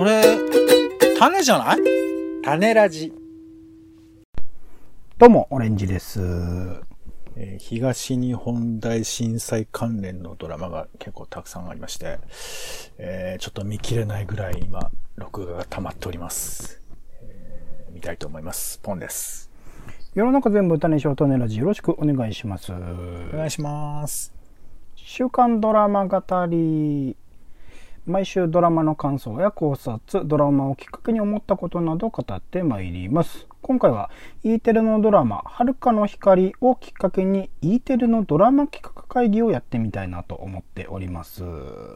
それ、種じゃない？ 種ラジ。 どうも、オレンジです。 東日本大震災関連のドラマが結構たくさんありまして、ちょっと見切れないぐらい今、録画が溜まっております。見たいと思います。ポンです。 世の中全部種賞種ラジよろしくお願いします。 お願いします。 週刊ドラマ語り。毎週ドラマの感想や考察、ドラマをきっかけに思ったことなどを語ってまいります。今回は E テレのドラマ遥かの光をきっかけに E テレのドラマ企画会議をやってみたいなと思っております。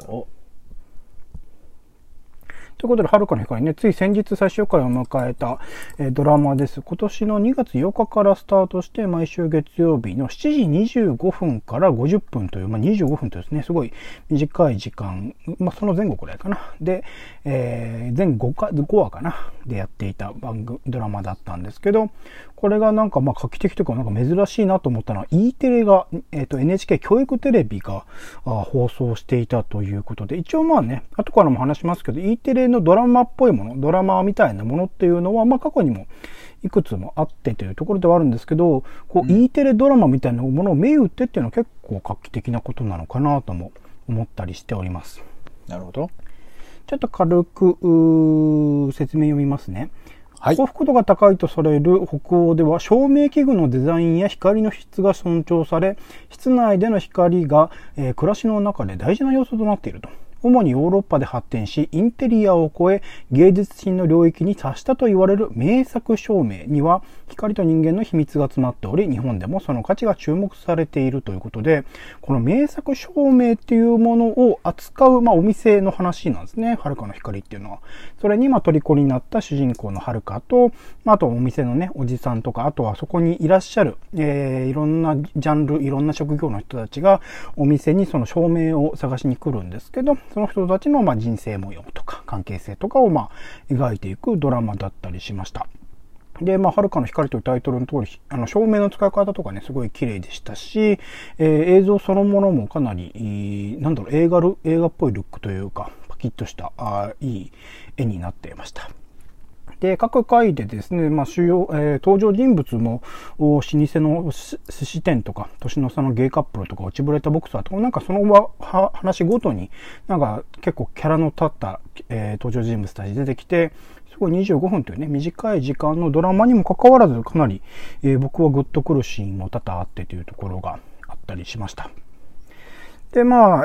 ということで、遥かの光ね、つい先日最終回を迎えた、ドラマです。今年の2月8日からスタートして、毎週月曜日の7時25分から50分という、25分とですね、すごい短い時間、その前後くらいかな。で、全5話かな。でやっていたドラマだったんですけど、これがなんか画期的というかなんか珍しいなと思ったのは E テレが、NHK 教育テレビが放送していたということで、一応後からも話しますけど E テレのドラマっぽいもの、ドラマみたいなものっていうのは過去にもいくつもあってというところではあるんですけど、E テレドラマみたいなものを銘打ってっていうのは結構画期的なことなのかなとも思ったりしております。 なるほど。 ちょっと軽く説明読みますね。 はい、 幸福度が高いとされる北欧では照明器具のデザインや光の質が尊重され、室内での光が、暮らしの中で大事な要素となっていると。主にヨーロッパで発展し、インテリアを超え芸術品の領域に達したと言われる名作照明には光と人間の秘密が詰まっており、日本でもその価値が注目されているということで、この名作照明っていうものを扱う、お店の話なんですね。遥かの光っていうのは。それに虜になった主人公の遥かと、あとお店のね、おじさんとか、あとはそこにいらっしゃる、いろんなジャンル、いろんな職業の人たちがお店にその照明を探しに来るんですけど、その人たちの人生模様とか関係性とかを描いていくドラマだったりしました。で、遥かの光というタイトルの通り、照明の使い方とかね、すごい綺麗でしたし、映像そのものもかなり、映画っぽいルックというか、パキッとしたいい絵になっていました。で、各回でですね、主要、登場人物も、老舗の寿司店とか、年の差のゲイカップルとか、落ちぶれたボクサーとか、その話ごとに、結構キャラの立った、登場人物たち出てきて、すごい25分というね、短い時間のドラマにもかかわらず、かなり、僕はグッとくるシーンも多々あってというところがあったりしました。で、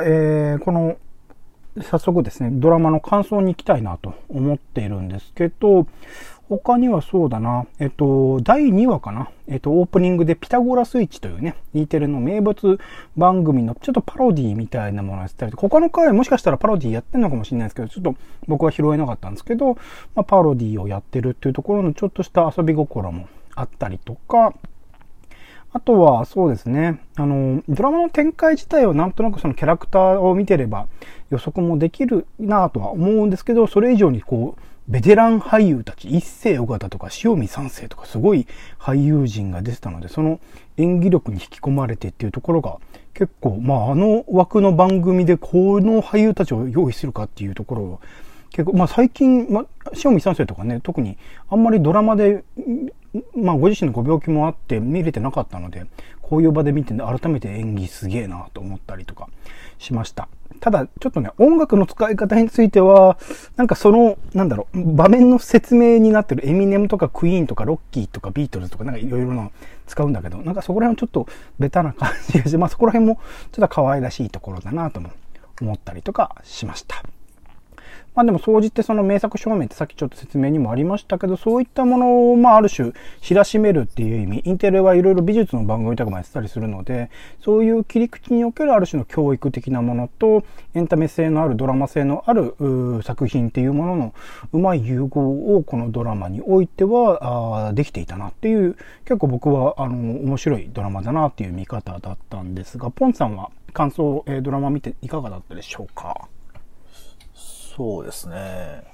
早速ですね、ドラマの感想に行きたいなと思っているんですけど、他にはそうだな、第2話かな、オープニングでピタゴラスイッチというね、E テレの名物番組のちょっとパロディみたいなものをやってたりとか、他の回もしかしたらパロディやってんのかもしれないですけど、ちょっと僕は拾えなかったんですけど、パロディをやってるっていうところのちょっとした遊び心もあったりとか、あとはそうですね、ドラマの展開自体はなんとなくそのキャラクターを見てれば予測もできるなとは思うんですけど、それ以上にベテラン俳優たち、一世尾形とか塩見三世とかすごい俳優陣が出てたので、その演技力に引き込まれてっていうところが結構、枠の番組でこの俳優たちを用意するかっていうところを結構、最近、塩見三世とかね、特にあんまりドラマでご自身のご病気もあって見れてなかったので、こういう場で見て改めて演技すげえなと思ったりとかしました。ただ、ちょっとね、音楽の使い方については、場面の説明になってるエミネムとかクイーンとかロッキーとかビートルズとかいろいろな使うんだけど、そこら辺はちょっとベタな感じがして、そこら辺もちょっと可愛らしいところだなとも思ったりとかしました。でも総じてその名作照明ってさっきちょっと説明にもありましたけど、そういったものをある種知らしめるっていう意味、インテレはいろいろ美術の番組とかもやってたりするので、そういう切り口におけるある種の教育的なものとエンタメ性のあるドラマ性のある作品っていうもののうまい融合をこのドラマにおいてはできていたなっていう、結構僕は面白いドラマだなっていう見方だったんですが、ポンさんは感想、ドラマ見ていかがだったでしょうか？ そうですね。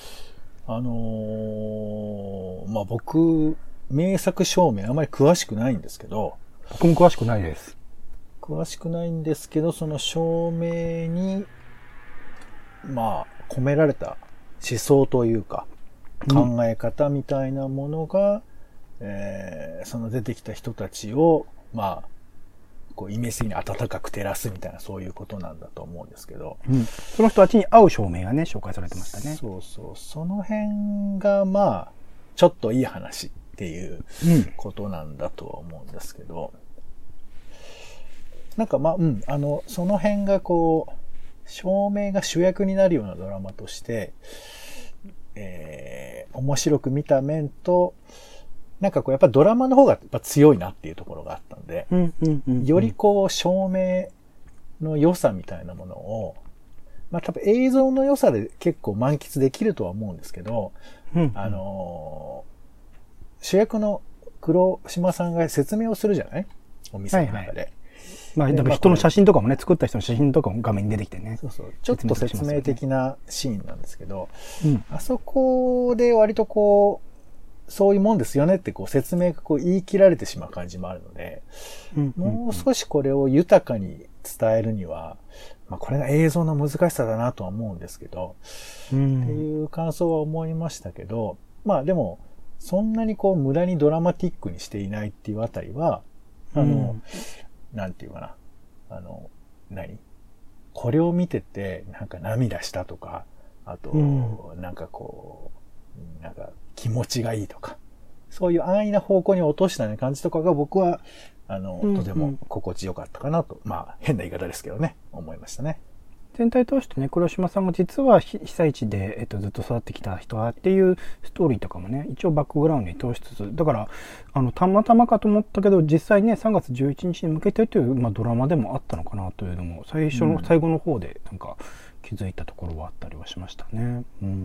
僕、名作照明あまり詳しくないんですけど。 僕も詳しくないです。 詳しくないんですけど、その照明に、込められた思想というか、考え方みたいなものが、その出てきた人たちを、まあ、こうイメージ的に温かく照らすみたいな、そういうことなんだと思うんですけど。 その人たちに合う照明がね、紹介されてましたね。 そうそう。その辺が、まあ、ちょっといい話っていうことなんだとは思うんですけど。なんかまあ、その辺がこう、照明が主役になるようなドラマとして、面白く見た面と、なんかこうやっぱドラマの方がやっぱ強いなっていうところがあったんで、よりこう照明の良さみたいなものを、まあ多分映像の良さで結構満喫できるとは思うんですけど、主役の黒島さんが説明をするじゃない？お店の中で。 まあ、だから人の写真とかもね、作った人の写真とかも画面に出てきてね。 そうそう。ちょっと説明的なシーンなんですけど、あそこで割とこう、そういうもんですよねってこう説明がこう言い切られてしまう感じもあるので、もう少しこれを豊かに伝えるには、まあこれが映像の難しさだなとは思うんですけど、っていう感想は思いましたけど、まあでも、そんなにこう無駄にドラマティックにしていないっていうあたりは、なんていうかな、これを見ててなんか涙したとか、あと、なんかこう、なんか気持ちがいいとか、そういう安易な方向に落としたような感じとかが僕は、とても心地よかったかなと、まあ変な言い方ですけどね、思いましたね。 全体通してね、黒島さんが実は被災地で、ずっと育ってきた人だっていうストーリーとかもね、一応バックグラウンドに通しつつ、だから、たまたまかと思ったけど、実際ね、3月11日に向けてという、まあ、ドラマでもあったのかなというのも、最後の方で、なんか、気づいたところはあったりはしましたね。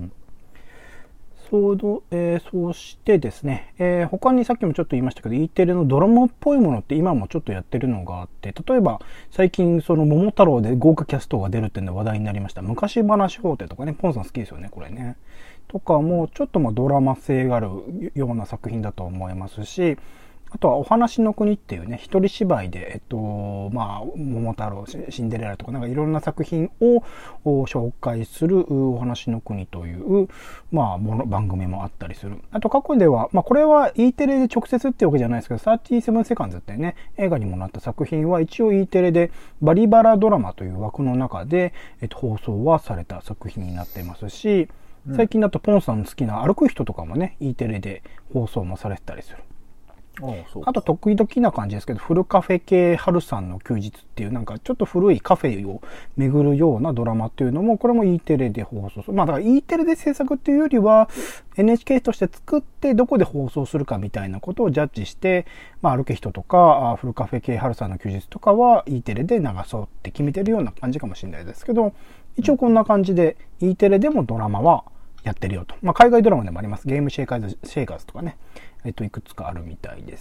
そしてですね、他にさっきもちょっと言いましたけど、E テレのドラマっぽいものって今もちょっとやってるのがあって、例えば最近その桃太郎で豪華キャストが出るっていうの話題になりました。昔話法廷とかね、ポンさん好きですよね、これね。とかもちょっとドラマ性があるような作品だと思いますし、あとはお話の国っていうね、一人芝居で、まあ、桃太郎、シンデレラとか、なんかいろんな作品を紹介するお話の国という、まあ、番組もあったりする。あと過去では、まあ、これは E テレで直接ってわけじゃないですけど、37セカンズってね、映画にもなった作品は一応 E テレでバリバラドラマという枠の中で、放送はされた作品になっていますし、最近だとポンさんの好きな歩く人とかもね、E テレで放送もされてたりする。あと得意な感じですけど、フルカフェ系春さんの休日っていうなんかちょっと古いカフェを巡るようなドラマっていうのも、これも E テレで放送する。まあだから E テレで制作っていうよりは NHK として作ってどこで放送するかみたいなことをジャッジして、まあ歩け人とかフルカフェ系春さんの休日とかは E テレで流そうって決めてるような感じかもしれないですけど、一応こんな感じで E テレでもドラマはやってるよと。まあ海外ドラマでもあります。ゲームシェイカーズとかね。いくつかあるみたいです。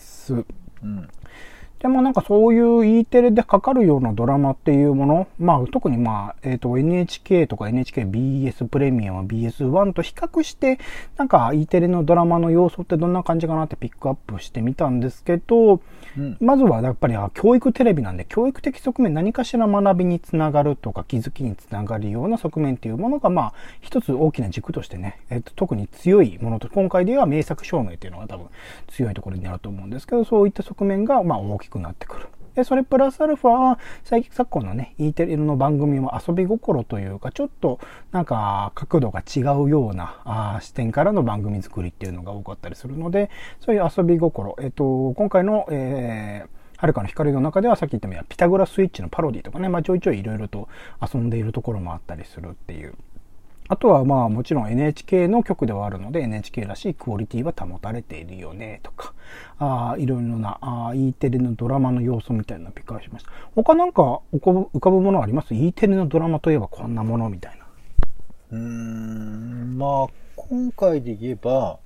でもなんかそういう E テレでかかるようなドラマっていうもの、まあ特にまあ、NHK とか NHKBS プレミアム BS1 と比較して、なんか E テレのドラマの要素ってどんな感じかなってピックアップしてみたんですけど、まずはやっぱり教育テレビなんで、教育的側面、何かしら学びにつながるとか気づきにつながるような側面っていうものが、まあ一つ大きな軸としてね、特に強いものと、今回では名作証明っていうのが多分強いところになると思うんですけど、そういった側面がまあ大きくなってくる。で、それプラスアルファ、昨今のね、E テレの番組も遊び心というか、ちょっとなんか角度が違うような視点からの番組作りっていうのが多かったりするので、そういう遊び心、今回の、遥かの光の中ではさっき言ったようにピタゴラスイッチのパロディとかね、まあちょいちょいいろいろと遊んでいるところもあったりするっていう。あとはまあもちろん NHK の局ではあるので NHK らしいクオリティは保たれているよねとか、いろいろなE テレのドラマの要素みたいなのをピックアップしました。他なんか浮かぶものあります？ E テレのドラマといえばこんなものみたいな。 まあ今回で言えば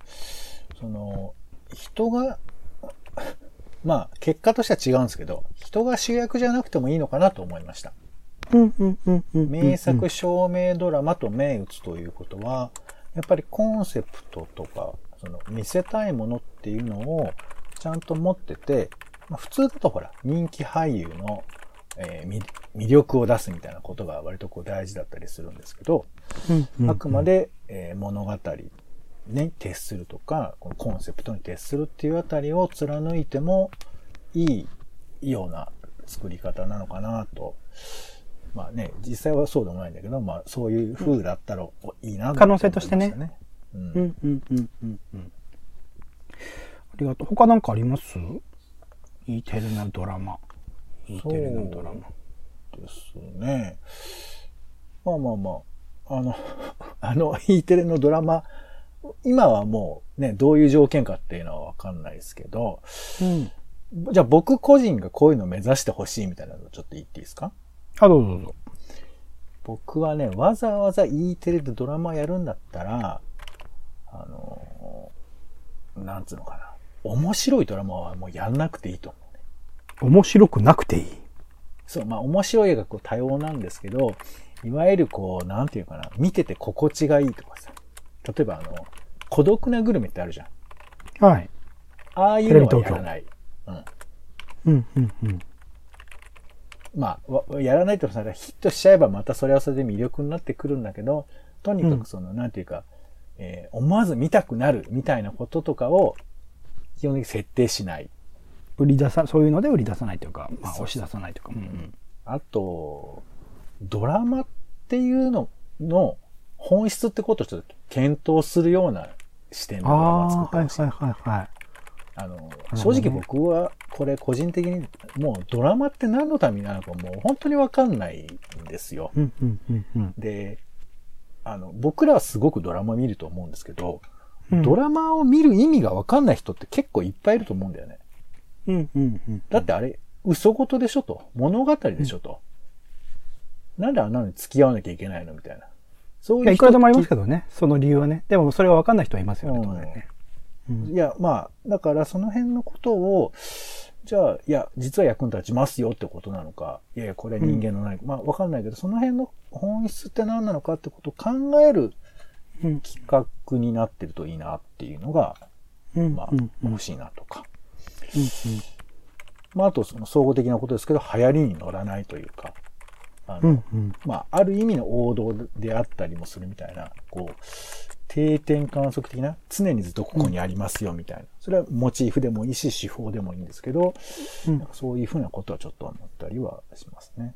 人がまあ結果としては違うんですけど、人が主役じゃなくてもいいのかなと思いました。名作証明ドラマと銘打つということは、やっぱりコンセプトとか、見せたいものっていうのをちゃんと持ってて、まあ、普通だとほら、人気俳優の、魅力を出すみたいなことが割とこう大事だったりするんですけど、あくまで物語に徹するとか、このコンセプトに徹するっていうあたりを貫いてもいいような作り方なのかなと。まあね、実際はそうでもないんだけど、まあそういう風だったらいいな、 可能性としてね。うん。うん、うん、うん、うん。ありがとう。他なんかあります？Eテレのドラマ。Eテレのドラマ。 ですね。まあまあまあ。Eテレのドラマ、今はもうね、どういう条件かっていうのはわかんないですけど、うん、じゃあ僕個人がこういうのを目指してほしいみたいなのをちょっと言っていいですか？ あ、どうぞどうぞ。 僕はね、わざわざ E テレでドラマやるんだったら、なんつうのかな。面白いドラマはもうやんなくていいと思うね。 面白くなくていい？ そう、まあ面白い映画こう多様なんですけど、いわゆるこう、なんていうかな、見てて心地がいいとかさ。例えば孤独なグルメってあるじゃん。 はい。 ああいうのはやらない。うん。 うん、うん、うん。 まあ、やらないとさ、ヒットしちゃえばまたそれはそれで魅力になってくるんだけど、とにかくなんていうか、思わず見たくなるみたいなこととかを、基本的に設定しない。 そういうので売り出さないというか、まあ、押し出さないというか。うんうん、 あと、ドラマっていうのの本質ってことをちょっと検討するような視点のドラマを作ってほしい。 はいはいはいはい。 正直僕はこれ個人的にもうドラマって何のためになるのかもう本当にわかんないんですよ。で、僕らはすごくドラマ見ると思うんですけど、ドラマを見る意味がわかんない人って結構いっぱいいると思うんだよね。だってあれ、嘘事でしょと。物語でしょと。なんであんなのに付き合わなきゃいけないのみたいな。 そういう人。いくらでもありますけどね。その理由はね。でもそれはわかんない人はいますよね。 いや、まあ、だからその辺のことを、じゃあ、いや、実は役に立ちますよってことなのか、いやいや、これ人間のない、まあ、わかんないけど、その辺の本質って何なのかってことを考える企画になってるといいなっていうのが、まあ、欲しいなとか。まあ、あと、その総合的なことですけど、流行りに乗らないというか、まあ、ある意味の王道であったりもするみたいな、こう、定点観測的な、常にずっとここにありますよみたいな。それはモチーフでもいいし、手法でもいいんですけど、そういうふうなことはちょっと思ったりはしますね。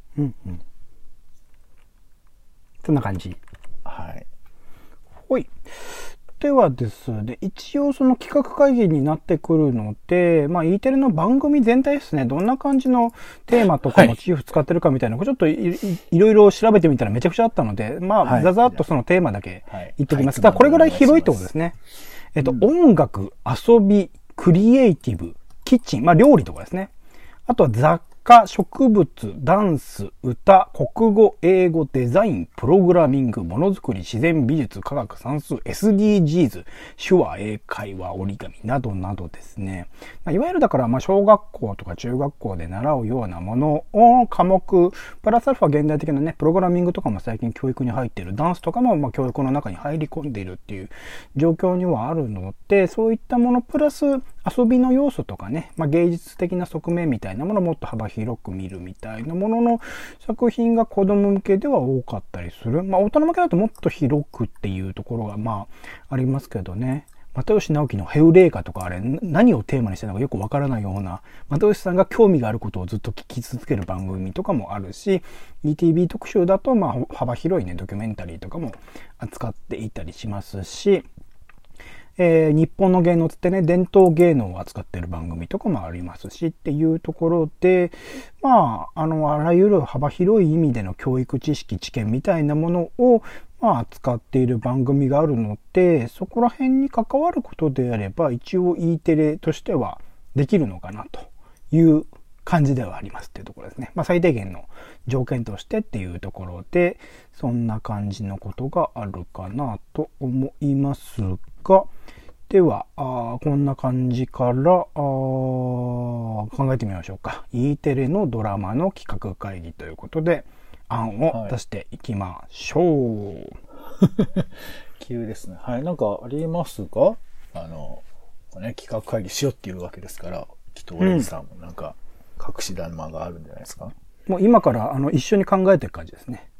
そんな感じ。 はい。 ほい。ではですね、一応その企画会議になってくるので、まあ E テレの番組全体ですね、どんな感じのテーマとかモチーフ使ってるかみたいな、ちょっといろいろ調べてみたらめちゃくちゃあったので、まあ、ざざっとそのテーマだけ言っておきますが、これぐらい広いってことですね。音楽、遊び、クリエイティブ、キッチン、まあ料理とかですね。あとは雑貨、植物、ダンス、歌、国語、英語、デザイン、プログラミング、ものづくり、自然美術、科学、算数、SDGs、手話、英会話、折り紙などなどですね。いわゆるだから小学校とか中学校で習うようなものを科目、プラスアルファ現代的なね、プログラミングとかも最近教育に入っている、ダンスとかも教育の中に入り込んでいるっていう状況にはあるので、そういったものプラス遊びの要素とかね、芸術的な側面みたいなものをもっと幅広く見るみたいなものの作品が子供向けでは多かったりする。大人向けだともっと広くっていうところがありますけどね。又吉直樹のヘウレイカとかあれ何をテーマにしてるのかよくわからないような、又吉さんが興味があることをずっと聞き続ける番組とかもあるし、ETV 特集だと幅広いね、ドキュメンタリーとかも扱っていたりしますし、日本の芸能つってね、伝統芸能を扱っている番組とかもありますしっていうところで、あらゆる幅広い意味での教育知識、知見みたいなものを、扱っている番組があるので、そこら辺に関わることであれば、一応 E テレとしてはできるのかなという感じではありますっていうところですね。最低限の条件としてっていうところで、そんな感じのことがあるかなと思いますが、では、こんな感じから考えてみましょうか。E テレのドラマの企画会議ということで、案を出していきましょう。 急ですね。はい。なんかありますか？企画会議しようっていうわけですから、きっとオレンジさんもなんか隠し玉があるんじゃないですか？ もう今から一緒に考えていく感じですね。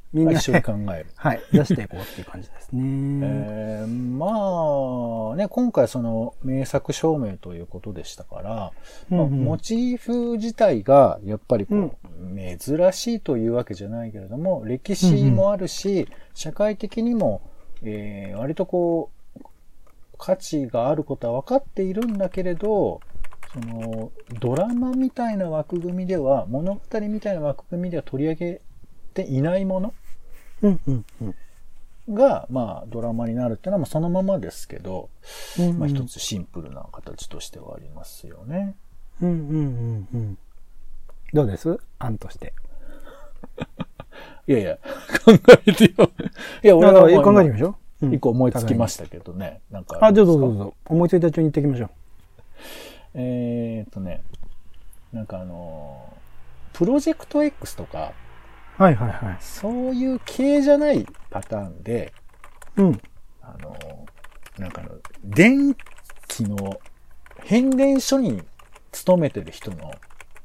みんなで一緒に考える。 はい、出していこうっていう感じですね。 まあ、ね、今回その名作証明ということでしたから、まあ、モチーフ自体がやっぱりこう、珍しいというわけじゃないけれども、歴史もあるし、社会的にも、割とこう、価値があることは分かっているんだけれど、その、ドラマみたいな枠組みでは、物語みたいな枠組みでは取り上げていないものが、まあ、ドラマになるっていうのは、そのままですけど、まあ、一つシンプルな形としてはありますよね。 どうです案として。 いやいや、考えてよ。いや、俺は考えてみましょう。 一個思いつきましたけどね。なんか。 どうぞ。思いついた中に言っていきましょう。 なんかプロジェクト X とか、そういう系じゃないパターンで、なんか電気の変電所に勤めてる人の、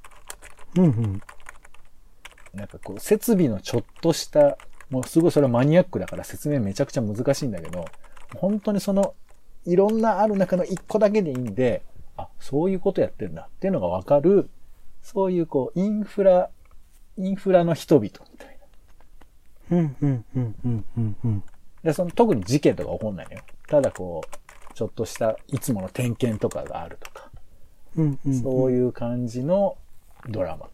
なんかこう、設備のちょっとした、もうすごいそれはマニアックだから説明めちゃくちゃ難しいんだけど、本当にその、いろんなある中の一個だけでいいんで、あ、そういうことやってんだっていうのがわかる、そういうこう、インフラの人々みたいな。で、特に事件とか起こんないのよ。ただこう、ちょっとしたいつもの点検とかがあるとか。そういう感じのドラマ。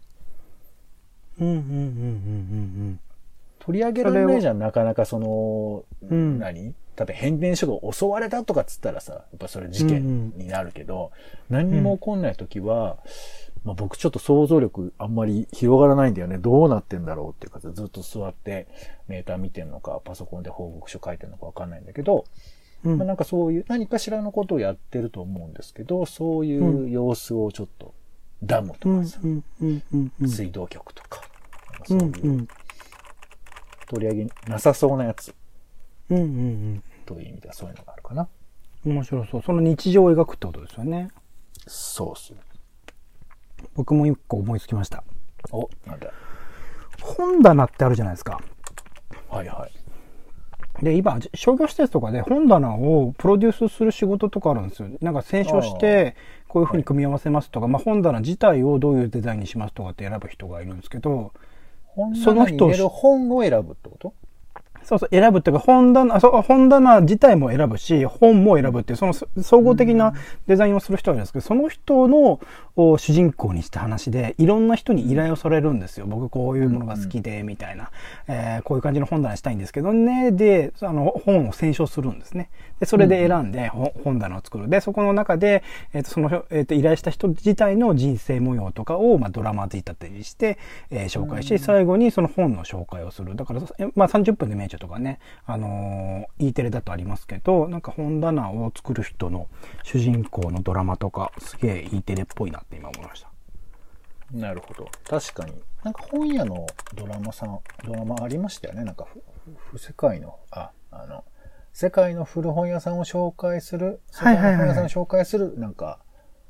取り上げられないじゃん、なかなかその、例えば変電所が襲われたとかっつったらさ、やっぱそれ事件になるけど、何にも起こんないときは、まあ僕ちょっと想像力あんまり広がらないんだよね。どうなってんだろうっていうか、ずっと座ってメーター見てんのか、パソコンで報告書書いてんのかわかんないんだけど、まあなんかそういう何かしらのことをやってると思うんですけど、そういう様子をちょっと、ダムとかさ、水道局とか、そういう取り上げなさそうなやつ。という意味ではそういうのがあるかな。 面白そう。その日常を描くってことですよね。 そうっす。 僕も一個思いつきました。 お、なんだ。 本棚ってあるじゃないですか。 はいはい。 で、今、商業施設とかで本棚をプロデュースする仕事とかあるんですよ。なんか選書して、こういう風に組み合わせますとか、まあ本棚自体をどういうデザインにしますとかって選ぶ人がいるんですけど、 その人に入れる本を選ぶってこと？ そうそう、選ぶっていうか、本棚自体も選ぶし、本も選ぶっていう、その総合的なデザインをする人がいるんですけど、その人の主人公にした話で、いろんな人に依頼をされるんですよ。僕こういうものが好きで、みたいな。こういう感じの本棚したいんですけどね。で、本を選書するんですね。で、それで選んで本棚を作る。で、そこの中で、依頼した人自体の人生模様とかを、まあ、ドラマ仕立てにして、紹介し、最後にその本の紹介をする。だから、まあ、30分で名著とかね、E テレだとありますけど、なんか本棚を作る人の主人公のドラマとか、すげえ E テレっぽいなって今思いました。 なるほど。確かに。なんか本屋のドラマありましたよね。なんか、世界の古本屋さんを紹介する、世界の本屋さんを紹介する、なんか、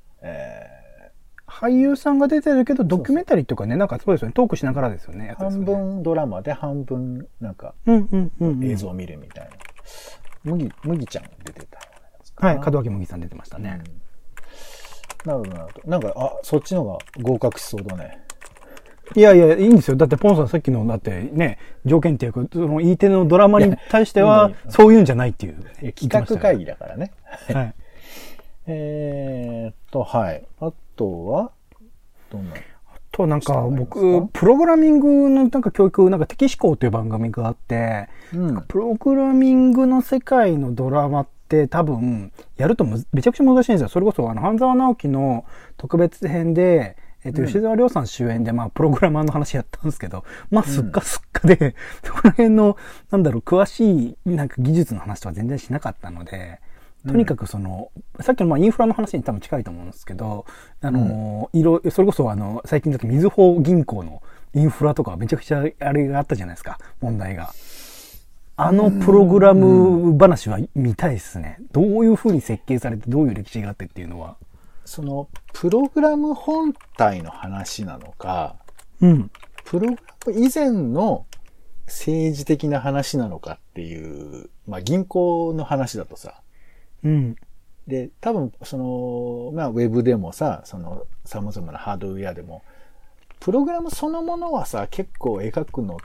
俳優さんが出てるけど、ドキュメンタリーとかね、なんかそうですよね、トークしながらですよね。 半分ドラマで半分、なんか、映像を見るみたいな。麦ちゃん出てたような。はい、門脇麦さん出てましたね。 なるほど、なるほど。なんか、そっちの方が合格しそうだね。 いやいや、いいんですよ。だってポンさんさっきの、だってね、条件っていうか、その E テレのドラマに対しては、そういうんじゃないっていう。 企画会議だからね。 はい。 はい。あとはどんな？ あとなんか僕、プログラミングのなんか教育、なんか敵思考という番組があって、プログラミングの世界のドラマって多分、やるとめちゃくちゃ難しいんですよ。それこそ半沢直樹の特別編で、吉沢亮さん主演で、まあ、プログラマーの話やったんですけど、まあ、すっかすっかで、そこら辺の、詳しい、なんか技術の話とは全然しなかったので、とにかくさっきのまあインフラの話に多分近いと思うんですけど、それこそ最近だとみずほ銀行のインフラとかめちゃくちゃあれがあったじゃないですか、問題が。プログラム話は見たいですね。どういう風に設計されて、どういう歴史があってっていうのは。 その、プログラム本体の話なのか、プログラム以前の政治的な話なのかっていう、まあ銀行の話だとさ、 うん。 で、多分、まあウェブでもさ、様々なハードウェアでも、プログラムそのものはさ、結構描くのって、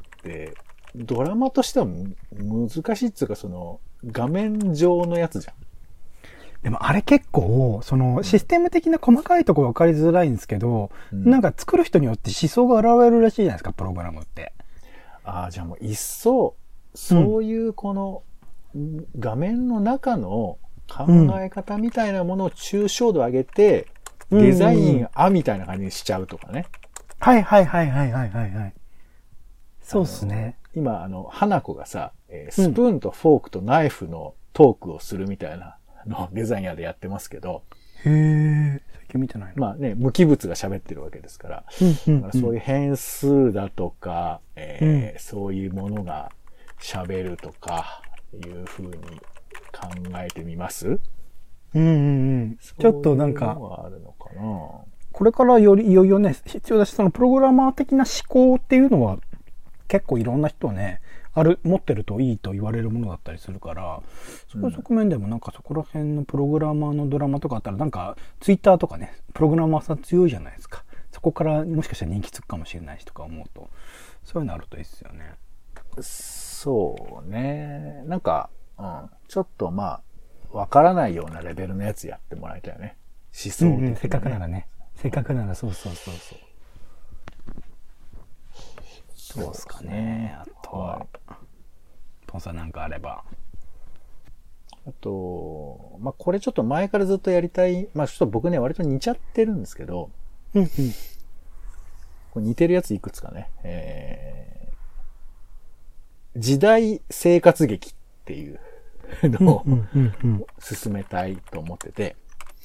ドラマとしては難しいっていうか、画面上のやつじゃん。 でもあれ結構、システム的な細かいところ分かりづらいんですけど、なんか作る人によって思想が現れるらしいじゃないですか、プログラムって。 ああ、じゃあもう一層、そういうこの画面の中の考え方みたいなものを抽象度上げて、デザインみたいな感じにしちゃうとかね。 はいはいはいはいはいはいはい。そうっすね。 今、花子がさ、スプーンとフォークとナイフのトークをするみたいなのをデザイン屋でやってますけど。 へー。最近見てないな。 まあね、無機物が喋ってるわけですから。だからそういう変数だとか、そういうものが喋るとか、いう風に考えてみます？ ちょっとなんか、 あるのかな。 これからいよいよね、必要だし、プログラマー的な思考っていうのは、結構いろんな人ね、持ってるといいと言われるものだったりするから、そういう側面でもなんかそこら辺のプログラマーのドラマとかあったら、なんかツイッターとかね、プログラマーさん強いじゃないですか。そこからもしかしたら人気つくかもしれないしとか思うと、そういうのあるといいですよね。 そうね。なんか、ちょっとまあ、わからないようなレベルのやつやってもらいたいよね。思想的に、ね。 せっかくならね。せっかくならそうそうそうそう。そうですかね。あとは、ポンさんなんかあれば。 あと、まあ、これちょっと前からずっとやりたい。まあ、ちょっと僕ね、割と似ちゃってるんですけど、これ似てるやついくつかね。時代生活劇っていうのを進めたいと思ってて、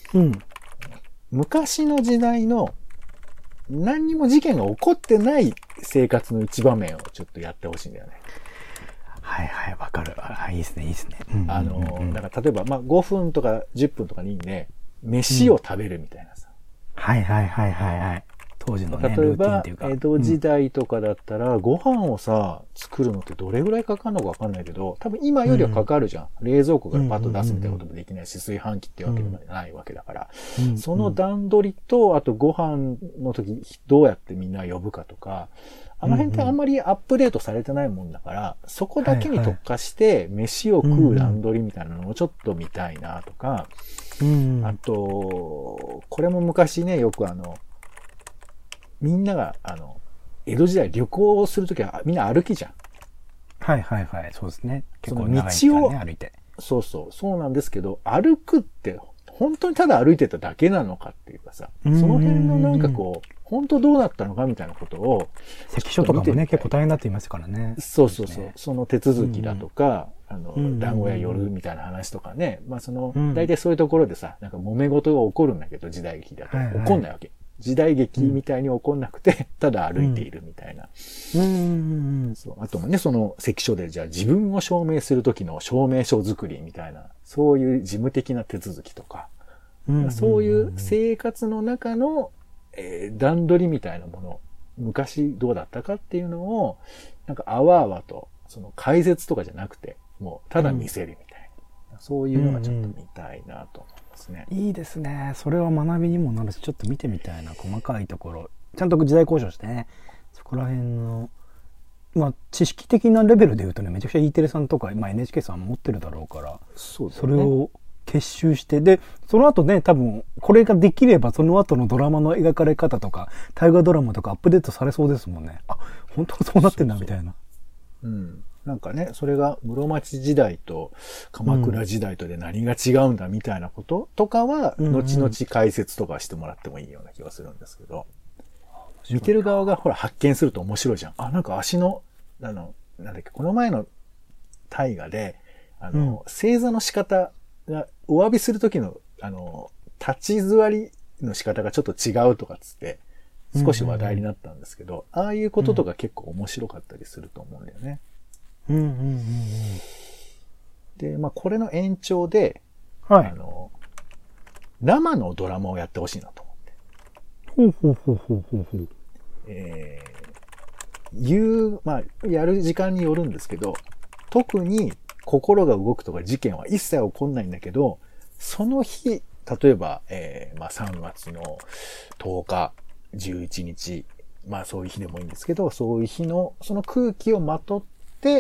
昔の時代の何にも事件が起こってない生活の一場面をちょっとやってほしいんだよね。 はいはい、わかる。いいですね、いいですね。 だから例えば、まあ、5分とか10分とかでいいんで、飯を食べるみたいなさ。 はいはいはいはいはい。当時のね、 例えば、江戸時代とかだったら、ご飯をさ、作るのってどれぐらいかかるのかわかんないけど、多分今よりはかかるじゃん。冷蔵庫からパッと出すみたいなこともできないし、炊飯器ってわけでもないわけだから。その段取りと、あとご飯の時どうやってみんな呼ぶかとか、あの辺ってあんまりアップデートされてないもんだから、そこだけに特化して、飯を食う段取りみたいなのをちょっと見たいなとか、あと、これも昔ね、よくみんなが、江戸時代旅行をするときはみんな歩きじゃん。 はいはいはい。そうですね。 結構長い時間ね、歩いて。そうなんですけど、歩くって、本当にただ歩いてただけなのかっていうかさ、その辺のなんかこう、本当どうなったのかみたいなことを。 関所とかもね、結構大変になっていますからね。 そう。その手続きだとか、団子屋寄るみたいな話とかね。まあ大体そういうところでさ、なんか揉め事が起こるんだけど、時代劇だと。起こんないわけ。時代劇みたいに起こんなくて、ただ歩いているみたいな。あともね、関所でじゃあ自分を証明するときの証明書作りみたいな、そういう事務的な手続きとか、そういう生活の中の、段取りみたいなもの、昔どうだったかっていうのを、なんかあわあわと、解説とかじゃなくて、もうただ見せるみたいな、そういうのがちょっと見たいなと思いますね。 いいですね。それは学びにもなるし、ちょっと見てみたいな、細かいところ。ちゃんと時代交渉してね、そこら辺の、まあ、知識的なレベルで言うとね、めちゃくちゃ E テレさんとか、まあ、NHK さん持ってるだろうから、それを結集して、で、その後ね、多分、これができれば、その後のドラマの描かれ方とか、大河ドラマとかアップデートされそうですもんね。あ、本当はそうなってんだ、みたいな。 なんかね、それが室町時代と鎌倉時代とで何が違うんだみたいなこととかは、後々解説とかしてもらってもいいような気がするんですけど、見てる側がほら発見すると面白いじゃん。あ、なんか足の、なんだっけ、この前の大河で、正座の仕方が、お詫びするときの、立ち座りの仕方がちょっと違うとかつって、少し話題になったんですけど、ああいうこととか結構面白かったりすると思うんだよね。で、まあ、これの延長で、生のドラマをやってほしいなと思って。 まあ、やる時間によるんですけど、特に心が動くとか事件は一切起こんないんだけど、その日、例えば、まあ3月の10日、11日、まあそういう日でもいいんですけど、そういう日の、その空気をまとって、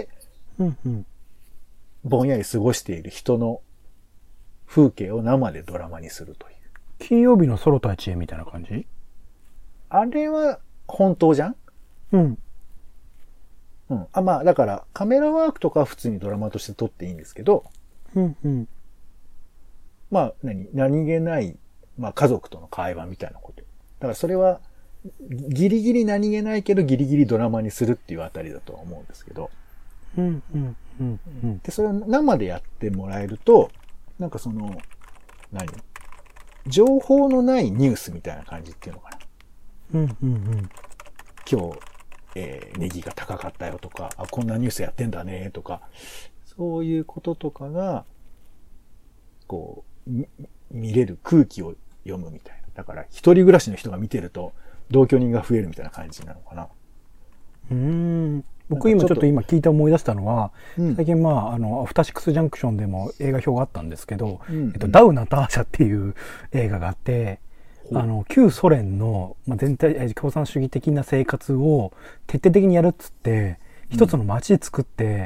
うんうん。 ぼんやり過ごしている人の風景を生でドラマにするという。 金曜日のソロ対知恵みたいな感じ？ あれは本当じゃん？ うん。 うん。あ、まあだからカメラワークとかは普通にドラマとして撮っていいんですけど、 うんうん。 まあ何気ない、まあ家族との会話みたいなこと。だからそれはギリギリ何気ないけどギリギリドラマにするっていうあたりだとは思うんですけど。 うんうんうんうん。 で、それを生でやってもらえると、なんか情報のないニュースみたいな感じっていうのかな。 うんうんうん。 今日、ネギが高かったよとか、あ、こんなニュースやってんだねとか、そういうこととかが、こう、見れる空気を読むみたいな。だから、一人暮らしの人が見てると、同居人が増えるみたいな感じなのかな。 僕今ちょっと今聞いて思い出したのは、 うん、 最近まあ、アフターシックスジャンクションでも映画表があったんですけど、 うんうんダウ・ナターシャっていう映画があって、旧ソ連の、まあ、全体、共産主義的な生活を徹底的にやるっつって、一つの街作って、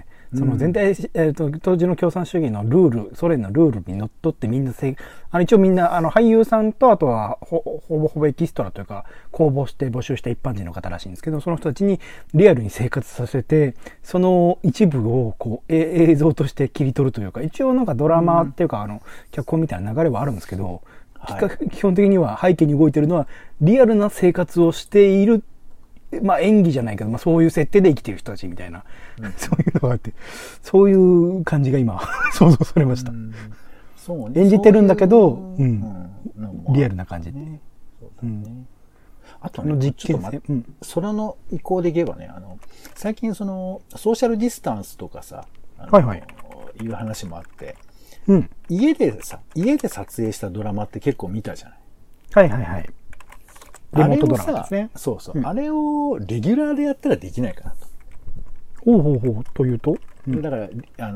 その全体、当時の共産主義のルール、ソ連のルールにのっとってみんな一応みんな、俳優さんと、あとはほぼエキストラというか、公募して募集した一般人の方らしいんですけど、その人たちにリアルに生活させて、その一部をこう、映像として切り取るというか、一応なんかドラマっていうか、脚本みたいな流れはあるんですけど、はい、基本的には背景に動いてるのは、リアルな生活をしている、まあ演技じゃないけど、まあそういう設定で生きてる人たちみたいな、そういうのがあって、そういう感じが今、想像されました。 そうね。 演じてるんだけど、リアルな感じで。 そうだね。あとね、ちょっと待って、それの意向で言えばね、最近ソーシャルディスタンスとかさ、いう話もあって、家で撮影したドラマって結構見たじゃない。 はいはいはい。リモートドラマですね。 そうそう。あれをレギュラーでやったらできないかなと。 ほうほうほう。というと、 だから、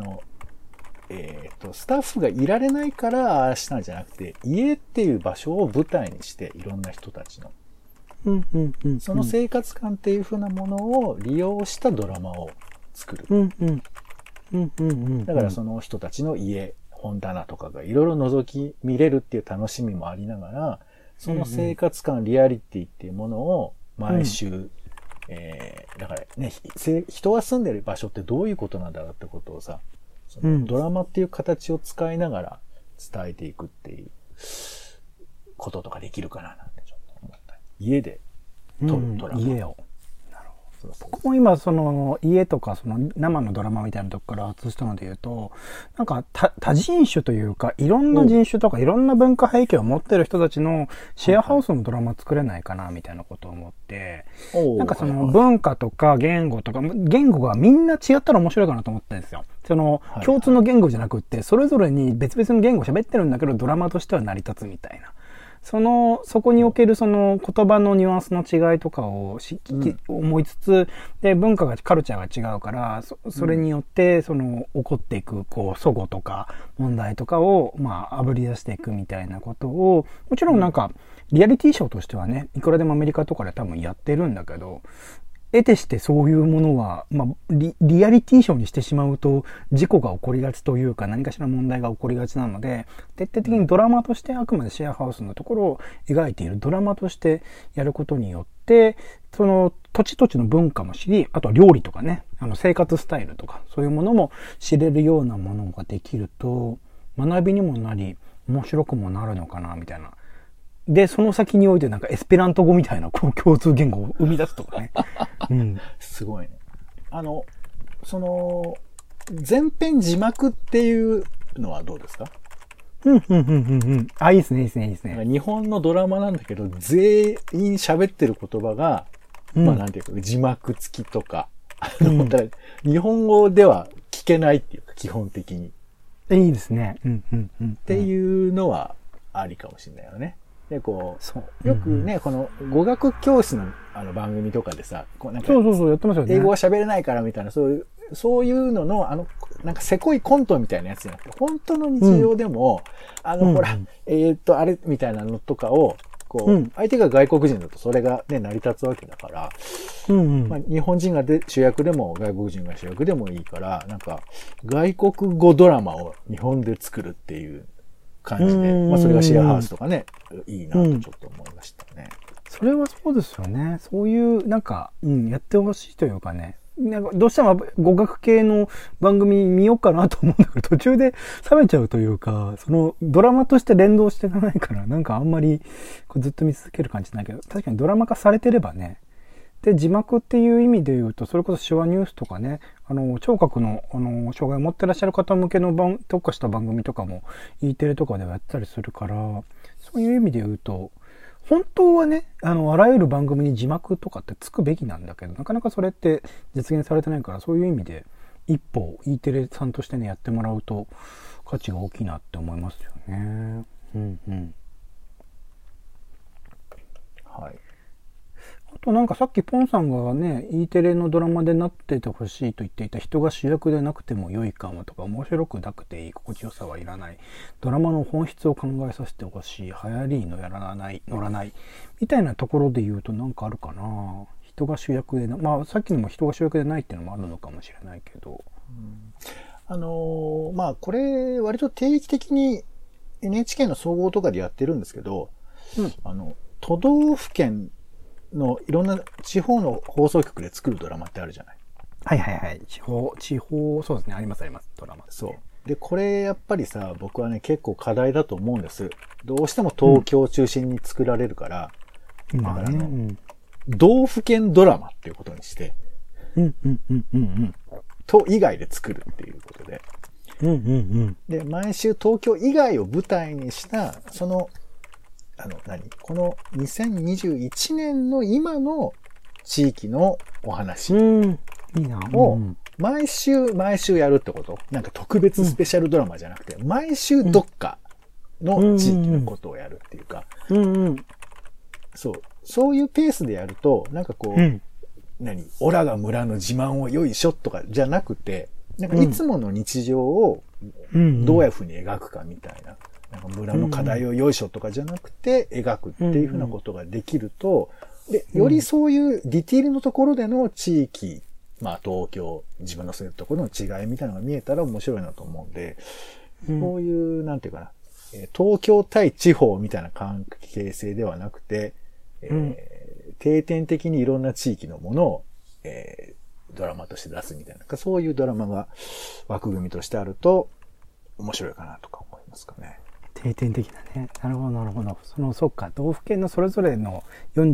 スタッフがいられないからああしたんじゃなくて、家っていう場所を舞台にして、いろんな人たちの。その生活感っていう風なものを利用したドラマを作る。だからその人たちの家、本棚とかがいろいろ覗き見れるっていう楽しみもありながら、その生活感、リアリティっていうものを毎週、だからね、人が住んでる場所ってどういうことなんだろうってことをさ、そのドラマっていう形を使いながら伝えていくっていうこととかできるかななんてちょっと思った。家で撮るドラマ。 家を。僕も今その家とかその生のドラマみたいなとこから映したので言うと、なんか多人種というかいろんな人種とかいろんな文化背景を持ってる人たちのシェアハウスのドラマ作れないかなみたいなことを思って、なんかその文化とか言語とか、言語がみんな違ったら面白いかなと思ったんですよ。その共通の言語じゃなくってそれぞれに別々の言語を喋ってるんだけどドラマとしては成り立つみたいな。そこにおけるその言葉のニュアンスの違いとかを思いつつ、で、文化が、カルチャーが違うから、それによって、起こっていく、齟齬とか、問題とかを、まあ、炙り出していくみたいなことを、もちろんなんか、リアリティショーとしてはね、いくらでもアメリカとかで多分やってるんだけど、得てしてそういうものは、まあ、リアリティショーにしてしまうと事故が起こりがちというか何かしら問題が起こりがちなので、徹底的にドラマとしてあくまでシェアハウスのところを描いているドラマとしてやることによって、その土地土地の文化も知り、あとは料理とかね、生活スタイルとかそういうものも知れるようなものができると学びにもなり面白くもなるのかなみたいな。で、その先においてなんかエスペラント語みたいな共通言語を生み出すとかね。 すごいね。全編字幕っていうのはどうですか？ あ、いいですね、いいですね、いいですね。 日本のドラマなんだけど、全員喋ってる言葉が、まあなんていうか、字幕付きとか、日本語では聞けないっていうか、基本的に。 いいですね。 っていうのはありかもしれないよね。 で、こそう。 う、よくね、この語学教室の番組とかでさ、こうなんか、 そうそうそう、やってますよね。 英語は喋れないからみたいな、そういうのの、なんかせこいコントみたいなやつじゃなくて、本当の日常でも、ほら、あれみたいなのとかを、こう、相手が外国人だとそれがね、成り立つわけだから、まあ、日本人が主役でも外国人が主役でもいいから、なんか、外国語ドラマを日本で作るっていう感じで、まあ、それがシェアハウスとかね、いいなとちょっと思いましたね。 それはそうですよね。そういう、なんか、やってほしいというかね。なんかどうしても語学系の番組見ようかなと思うんだけど、途中で冷めちゃうというか、そのドラマとして連動していかないから、なんかあんまりずっと見続ける感じないけど、確かにドラマ化されてればね。で、字幕っていう意味で言うと、それこそ手話ニュースとかね、聴覚の、障害を持ってらっしゃる方向けの特化した番組とかも E テレとかではやったりするから、そういう意味で言うと、本当はね、あらゆる番組に字幕とかってつくべきなんだけど、なかなかそれって実現されてないから、そういう意味で一歩 E テレさんとしてね、やってもらうと価値が大きいなって思いますよね。 はい。 あとなんかさっきポンさんがね、E テレのドラマでなっててほしいと言っていた人が主役でなくても良いかもとか、面白くなくていい、心地よさはいらない、ドラマの本質を考えさせてほしい、流行りのやらない、乗らない、みたいなところで言うとなんかあるかな。人が主役でまあさっきのも人が主役でないっていうのもあるのかもしれないけど。 まあこれ割と定期的に NHK の総合とかでやってるんですけど、都道府県のいろんな地方の放送局で作るドラマってあるじゃない。 はいはいはい。地方、そうですね。あります、ドラマ。 そう。で、これやっぱりさ、僕はね、結構課題だと思うんです。どうしても東京を中心に作られるから、だから道府県ドラマっていうことにして、都以外で作るっていうことで。で、毎週東京以外を舞台にした、この2021年の今の地域のお話を毎週やるってこと？なんか特別スペシャルドラマじゃなくて、毎週どっかの地域のことをやるっていうか、そういうペースでやると、なんかこう、オラが村の自慢をよいしょとかじゃなくて、なんかいつもの日常をどういうふうに描くかみたいな。なんか村の課題をよいしょとかじゃなくて描くっていうふうなことができると、で、よりそういうディティールのところでの地域、まあ東京、自分の住んでるところの違いみたいなのが見えたら面白いなと思うんで、こういう、なんていうかな、東京対地方みたいな関係性ではなくて、定点的にいろんな地域のものを、ドラマとして出すみたいな、そういうドラマが枠組みとしてあると面白いかなとか思いますかね。 定点的なね。なるほど、なるほど。そっか、道府県のそれぞれの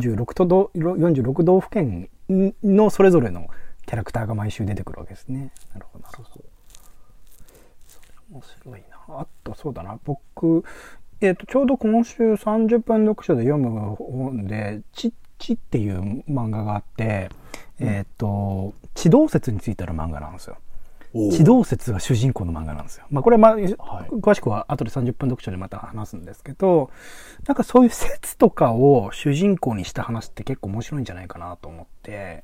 46道府県のそれぞれのキャラクターが毎週出てくるわけですね。なるほど、なるほど。それ面白いな。あと、そうだな。僕、ちょうど今週30分読書で読む本で、ちっていう漫画があって、地動説についての漫画なんですよ。地動説が主人公の漫画なんですよ。まあこれ詳しくは後で30分読書でまた話すんですけど、なんかそういう説とかを主人公にした話って結構面白いんじゃないかなと思って、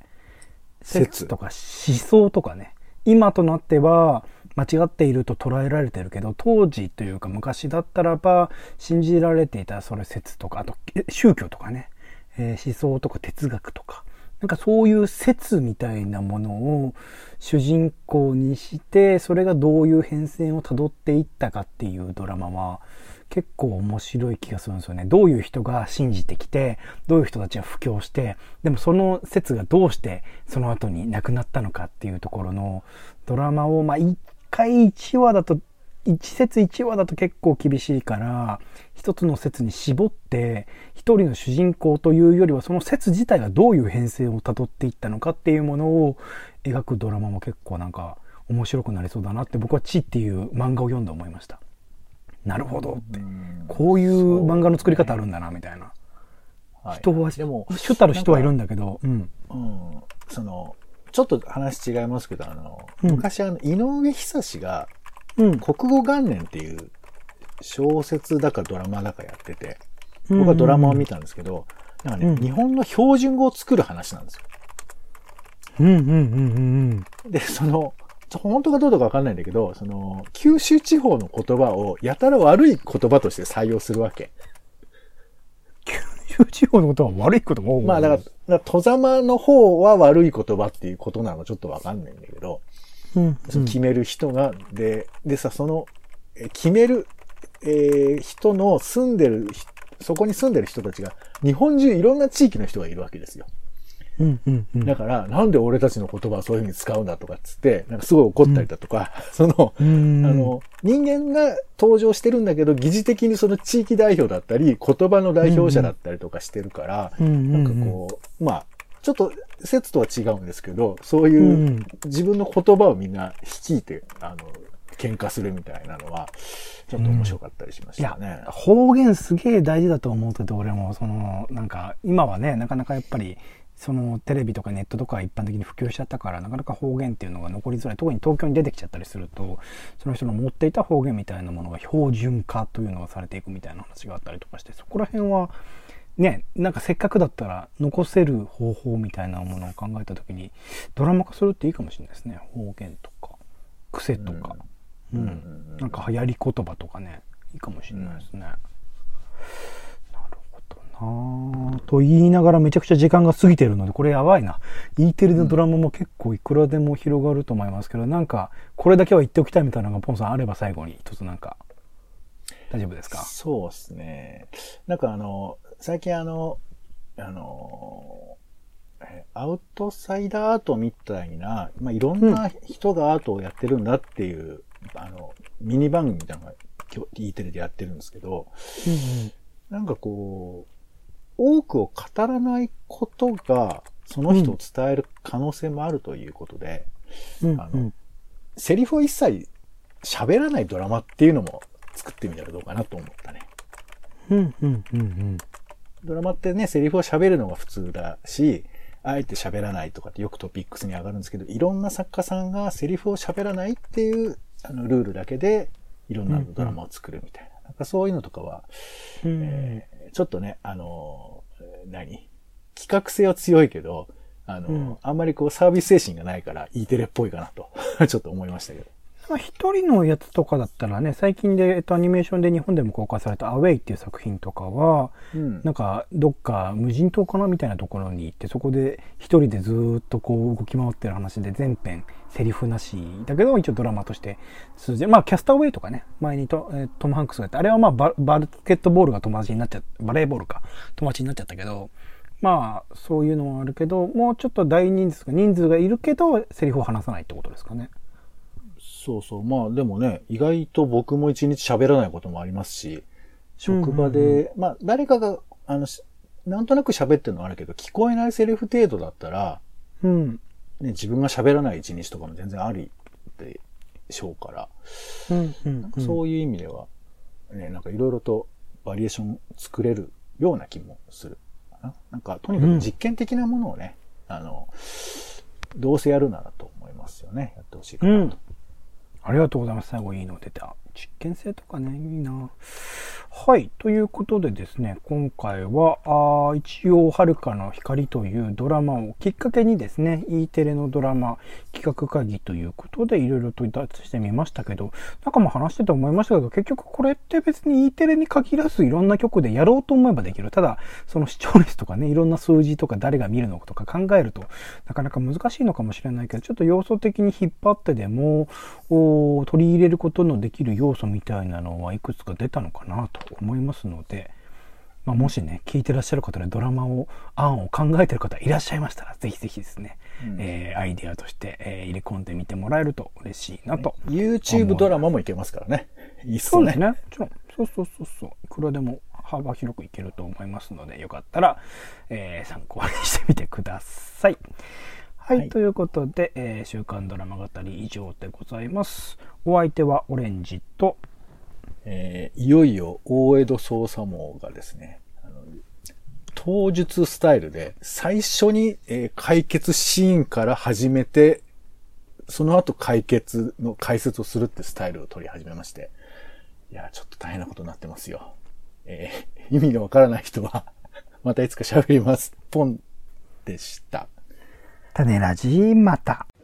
説とか思想とかね、今となっては間違っていると捉えられてるけど、当時というか昔だったらば信じられていたそれ説とか、あと宗教とかね、思想とか哲学とか、なんかそういう説みたいなものを主人公にして、それがどういう変遷をたどっていったかっていうドラマは結構面白い気がするんですよね。どういう人が信じてきて、どういう人たちが布教して、でもその説がどうしてその後に亡くなったのかっていうところのドラマを、まあ1回1話だと、1節1話だと結構厳しいから、一つの説に絞って一人の主人公というよりはその説自体がどういう変遷をたどっていったのかっていうものを描くドラマも結構なんか面白くなりそうだなって僕は地っていう漫画を読んで思いました。なるほどって、こういう漫画の作り方あるんだなみたいな。人はでも主たる人はいるんだけど、 ちょっと話違いますけど、昔井上久志が国語元年っていう小説だかドラマだかやってて、 僕はドラマを見たんですけど、なんかね、日本の標準語を作る話なんですよ。で、本当かどうかわかんないんだけど、九州地方の言葉をやたら悪い言葉として採用するわけ。 九州地方のことは悪いこともまあだから、戸様の方は悪い言葉っていうことなのちょっとわかんないんだけど、決める人が、でさ、決める、人のそこに住んでる人たちが、日本中いろんな地域の人がいるわけですよ。だから、なんで俺たちの言葉をそういう風に使うんだとかっつって、なんかすごい怒ったりだとか、人間が登場してるんだけど、疑似的にその地域代表だったり、言葉の代表者だったりとかしてるから、なんかこう、まあ、ちょっと説とは違うんですけど、そういう自分の言葉をみんな率いて、喧嘩するみたいなのは、ちょっと面白かったりしましたね。 いや、方言すげえ大事だと思うけど、俺も、なんか、今はね、なかなかやっぱり、テレビとかネットとか一般的に普及しちゃったから、なかなか方言っていうのが残りづらい。特に東京に出てきちゃったりすると、その人の持っていた方言みたいなものが標準化というのがされていくみたいな話があったりとかして、そこら辺は、ね、なんかせっかくだったら残せる方法みたいなものを考えたときに、ドラマ化するっていいかもしれないですね。方言とか、癖とか。なんか流行り言葉とかね、いいかもしれないですね。なるほどなぁ。と言いながらめちゃくちゃ時間が過ぎてるので、これやばいな。E テレのドラマも結構いくらでも広がると思いますけど、なんか、これだけは言っておきたいみたいなのがポンさんあれば最後に一つなんか、大丈夫ですか？ そうですね。なんか最近アウトサイダーアートみたいな、まあ、いろんな人がアートをやってるんだっていう、ミニ番組みたいなのがE テレでやってるんですけど、なんかこう、多くを語らないことが、その人を伝える可能性もあるということで、セリフを一切喋らないドラマっていうのも作ってみたらどうかなと思ったね。ドラマってね、セリフを喋るのが普通だし、あえて喋らないとかってよくトピックスに上がるんですけど、いろんな作家さんがセリフを喋らないっていうルールだけでいろんなドラマを作るみたいな。なんかそういうのとかは、ちょっとね、企画性は強いけど、あんまりこうサービス精神がないから E テレっぽいかなと、ちょっと思いましたけど。 一人のやつとかだったらね、最近で、アニメーションで日本でも公開されたアウェイっていう作品とかは、なんか、どっか無人島かなみたいなところに行って、そこで一人でずーっとこう動き回ってる話で全編セリフなし、だけど一応ドラマとして通じて、まあ、キャスターウェイとかね、前にトム・ハンクスがやって、あれはまあバスケットボールが友達になっちゃった、バレーボールか、友達になっちゃったけど、まあ、そういうのはあるけど、もうちょっと大人数がいるけど、セリフを話さないってことですかね。 そうそう。まあでもね、意外と僕も一日喋らないこともありますし、職場で、まあ誰かが、なんとなく喋ってるのはあるけど、聞こえないセリフ程度だったら、ね、自分が喋らない一日とかも全然ありでしょうから、なんかそういう意味では、ね、なんかいろいろとバリエーション作れるような気もするかな。なんかとにかく実験的なものをね、どうせやるならと思いますよね。やってほしいかなと。 ありがとうございます。最後いいの出た。実験性とかね、いいな。はい。ということでですね、今回は、一応、遥かの光というドラマをきっかけにですね、E テレのドラマ企画会議ということで、いろいろといたしてみましたけど、なんかも話してて思いましたけど、結局これって別に E テレに限らずいろんな局でやろうと思えばできる。ただ、その視聴率とかね、いろんな数字とか誰が見るのかとか考えると、なかなか難しいのかもしれないけど、ちょっと要素的に引っ張ってでも、取り入れることのできる要素みたいなのはいくつか出たのかなと思いますので、まあ、もしね、聞いてらっしゃる方でドラマ案を考えてる方いらっしゃいましたら、ぜひぜひですね、アイデアとして、入れ込んでみてもらえると嬉しいなと。 YouTube ドラマもいけますからね。いいっすね。 そうですね。そう。いくらでも幅広くいけると思いますので、よかったら、参考にしてみてください。はい、ということで、週刊ドラマ語り以上でございます。お相手はオレンジと、 いよいよ大江戸捜査網がですね、当術スタイルで最初に、解決シーンから始めて、その後解決の解説をするってスタイルを取り始めまして、いや、ちょっと大変なことになってますよ。 意味のわからない人は、またいつか喋ります。ポンでした。 種ラジまた。